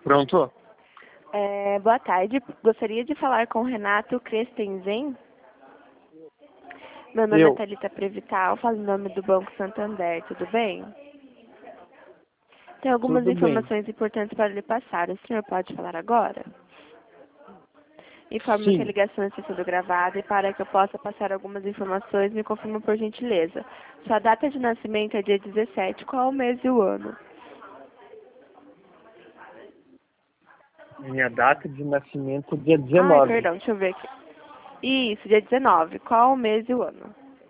Pronto? Boa tarde. Gostaria de falar com o Renato Crestenzen. Meu nome é Thalita Prevital, falo em nome do Banco Santander, tudo bem? Tem algumas Tudo bem. informações importantes para lhe passar. O senhor pode falar agora? Informo que a Sim. ligação está sendo gravada e para que eu possa passar algumas informações, me confirma por gentileza. Sua data de nascimento é dia 17, qual o mês e o ano? Minha data de nascimento é dia Ai, 19. perdão, deixa eu ver aqui. Isso, dia 19, qual o mês e o ano?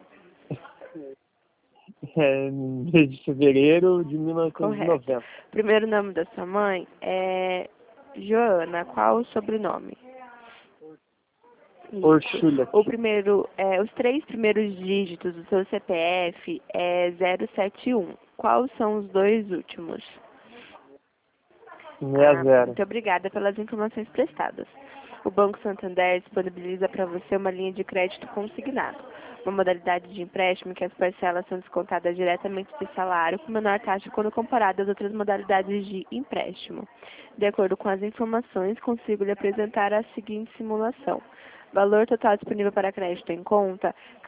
Mês de fevereiro de Correto. 1990. Primeiro nome da sua mãe é Joana, qual o sobrenome? Isso. Orchulha. Os três primeiros dígitos do seu CPF é 071. Quais são os dois últimos? 60. Muito obrigada pelas informações prestadas. O Banco Santander disponibiliza para você uma linha de crédito consignado, uma modalidade de empréstimo que as parcelas são descontadas diretamente do salário com menor taxa quando comparada às outras modalidades de empréstimo. De acordo com as informações, consigo lhe apresentar a seguinte simulação. Valor total disponível para crédito em conta, R$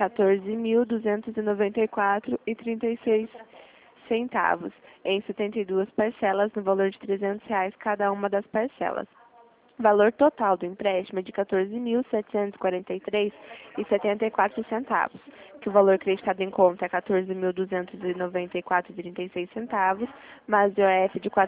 14.294,36 centavos, em 72 parcelas, no valor de R$ 300 cada uma das parcelas. Valor total do empréstimo é de R$ 14.743,74 centavos, que o valor creditado em conta é R$ 14.294,36 centavos, mais IOF de R$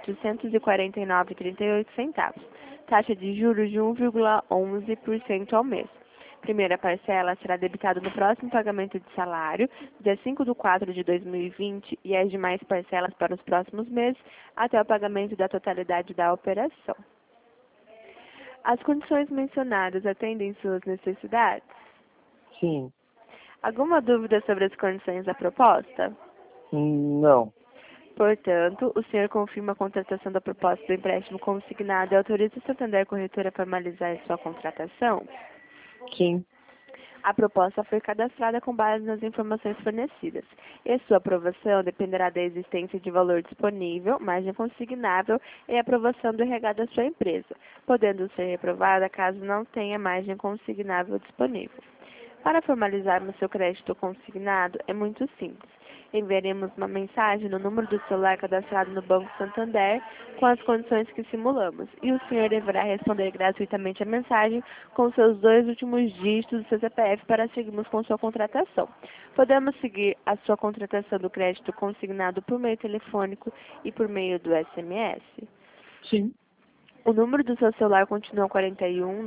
449,38 centavos. Taxa de juros de 1,11% ao mês. Primeira parcela será debitada no próximo pagamento de salário, dia 5/4 de 2020, e as demais parcelas para os próximos meses, até o pagamento da totalidade da operação. As condições mencionadas atendem suas necessidades? Sim. Alguma dúvida sobre as condições da proposta? Não. Portanto, o senhor confirma a contratação da proposta do empréstimo consignado e autoriza o Santander Corretora a formalizar sua contratação? Sim. A proposta foi cadastrada com base nas informações fornecidas, e sua aprovação dependerá da existência de valor disponível, margem consignável e aprovação do RH da sua empresa, podendo ser reprovada caso não tenha margem consignável disponível. Para formalizarmos seu crédito consignado, é muito simples. Enviaremos uma mensagem no número do celular cadastrado no Banco Santander com as condições que simulamos, e o senhor deverá responder gratuitamente a mensagem com seus dois últimos dígitos do seu CPF para seguirmos com sua contratação. Podemos seguir a sua contratação do crédito consignado por meio telefônico e por meio do SMS? Sim. O número do seu celular continua 41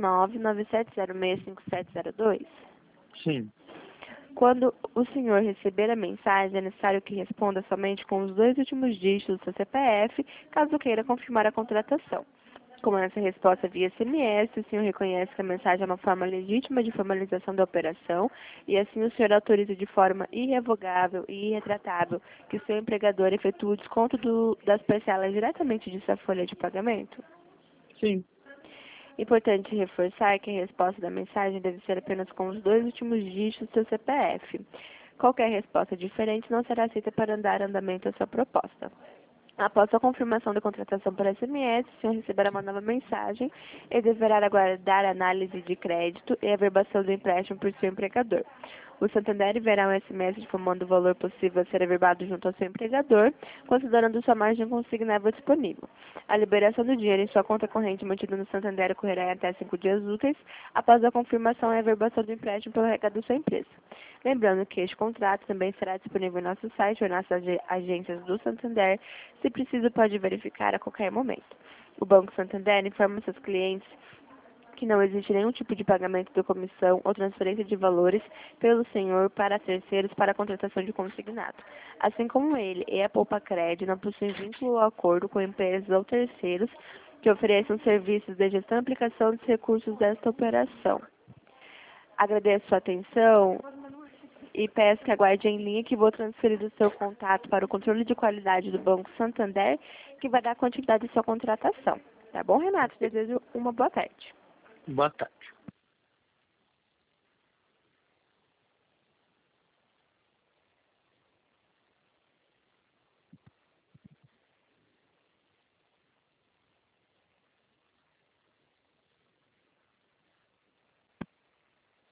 997065702? Sim. Quando o senhor receber a mensagem, é necessário que responda somente com os dois últimos dígitos do seu CPF, caso queira confirmar a contratação. Com essa resposta via SMS, o senhor reconhece que a mensagem é uma forma legítima de formalização da operação e assim o senhor autoriza de forma irrevogável e irretratável que seu empregador efetue o desconto das parcelas diretamente de sua folha de pagamento? Sim. Importante reforçar que a resposta da mensagem deve ser apenas com os dois últimos dígitos do seu CPF. Qualquer resposta diferente não será aceita para dar andamento à sua proposta. Após a confirmação da contratação por SMS, o senhor receberá uma nova mensagem e deverá aguardar a análise de crédito e a averbação do empréstimo por seu empregador. O Santander enviará um SMS informando o valor possível a ser averbado junto ao seu empregador, considerando sua margem consignável disponível. A liberação do dinheiro em sua conta corrente mantida no Santander ocorrerá em até 5 dias úteis após a confirmação e averbação do empréstimo pelo RH da sua empresa. Lembrando que este contrato também será disponível em nosso site ou em nossas agências do Santander. Se preciso, pode verificar a qualquer momento. O Banco Santander informa seus clientes que não existe nenhum tipo de pagamento de comissão ou transferência de valores pelo senhor para terceiros para a contratação de consignado. Assim como ele e a Poupa-Cred não possuem vínculo ou acordo com empresas ou terceiros que ofereçam serviços de gestão e aplicação dos recursos desta operação. Agradeço sua atenção e peço que aguarde em linha que vou transferir o seu contato para o controle de qualidade do Banco Santander, que vai dar continuidade à sua contratação. Tá bom, Renato? Desejo uma boa tarde. Boa tarde.